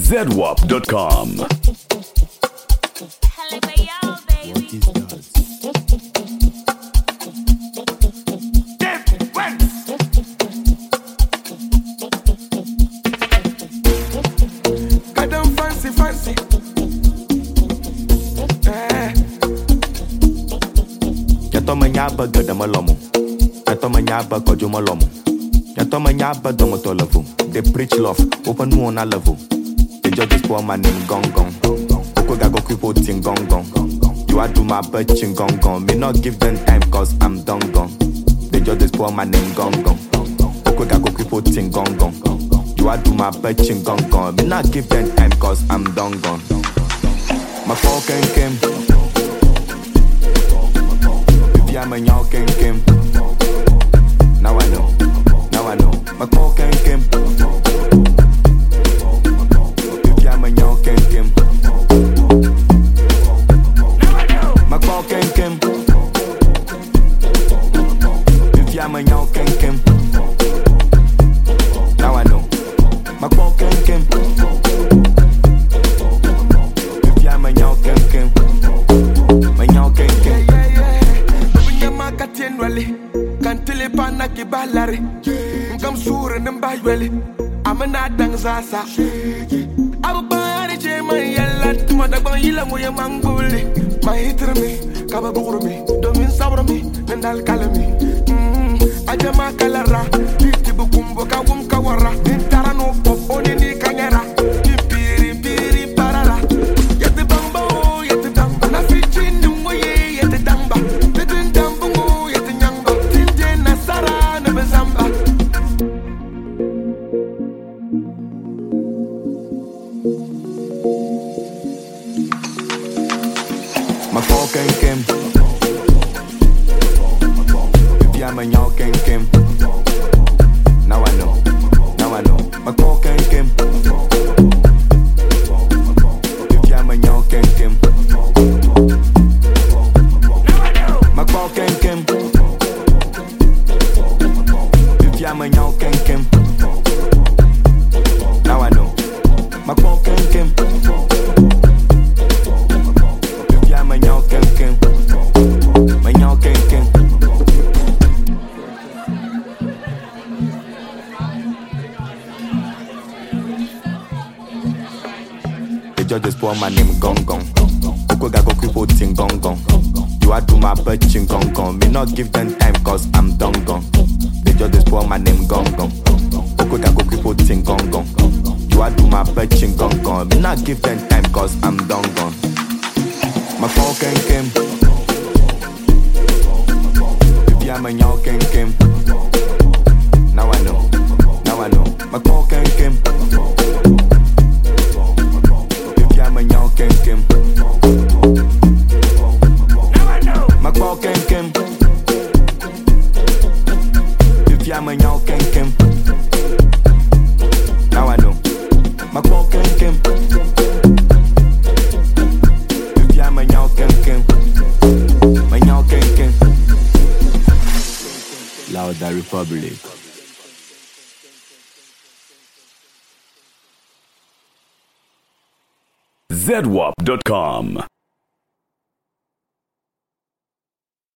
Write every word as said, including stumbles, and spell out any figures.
zedwap dot com. Fancy, eh. Yato manyaba gada malomo. Yato manyaba kojo malomo. Yato manyaba domo to level. They preach love, open one a level. They just this poor man in gong gong. Oko gago kripo ting gong gong. You a do my bitching gong gong. Me not give them time cause I'm done gone. They just this poor man in gong gong. Oko gago kripo ting gong gong. You a do my bitching gong gong. Me not give them time cause I'm done gone. My fucking Kim. If you're my y'all Kim Kim. Now I know, now I know. My fucking Kim. If you're my y'all Kim Kim. Now I know. My fucking Kim. If you're my y'all Kim Kim. Now I know. My fucking Kim. Kantile pana kibalari Ngam sure namba yweli Amana dang zasa Abu bayani chema yalla Tuma dagba yila moye manguli Mahitra mi, kaba bukuru mi Domin sabra mi, nendal kalami Ajama kalara Titi bukumbo kawum kawara Nintara no pop, oni ni kanyara Piri piri parara Yeti bamba o, yeti damba Na fichi nungoye, yeti damba Yeti damba o, yeti nyamba Tinte na sara, nebe zamba My fucking Kim. If you're my y'all Kim Kim. Now I know, now I know. My fucking Kim. If you're my y'all Kim Kim. Now I know. My fucking Kim. If you're my y'all Kim Kim. Now I know. My fucking Kim. Just this poor man named Gong Gong. Oko gago kripo ting gong gong. You a do my bitching gong gong. Me not give them time cause I'm done gone. They just this poor man named Gong Gong. Oko gago kripo ting gong gong. You a do my bitching gong gong. Me not give them time cause I'm done gone. My fucking Kim. If you're my y'all Kim Kim. Now I know, now I know. My fucking Kim. Kim Kim. Now I know. My call Kim Kim. If you're my y'all Kim Kim. Now I know. My call Kim Kim. If you're my y'all Kim Kim. My y'all Kim Kim. Louder Republic. zedwap dot com.